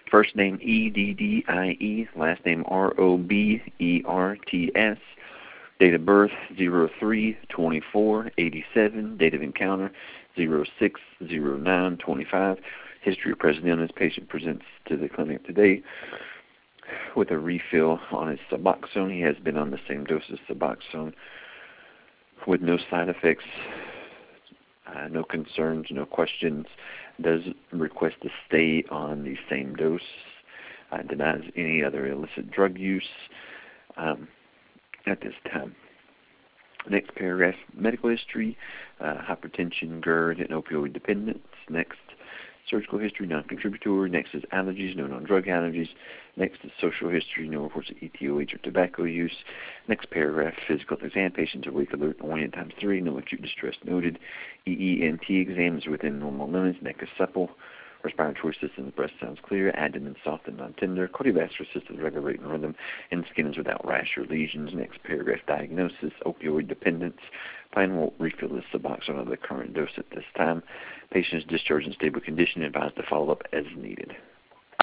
First name E-D-D-I-E, last name R-O-B-E-R-T-S. Date of birth 03/24/87. Date of encounter 06/09/25. History of present illness. Patient presents to the clinic today with a refill on his Suboxone. He has been on the same dose as Suboxone with no side effects, no concerns, no questions. Does request to stay on the same dose. Denies any other illicit drug use at this time. Next paragraph, medical history, hypertension, GERD, and opioid dependence. Next, surgical history, non-contributory. Next is allergies, no non-drug allergies. Next is social history, no reports of ETOH or tobacco use. Next paragraph, physical exam, patients awake, alert, oriented ×3, no acute distress noted. EENT exam is within normal limits, neck is supple. Respiratory system, breast sounds clear, abdomen soft and non-tender, cardiovascular system regular rate and rhythm, and skin is without rash or lesions. Next paragraph, diagnosis, opioid dependence. Plan will refill the Suboxone of the current dose at this time. Patient is discharged in stable condition and advised to follow up as needed.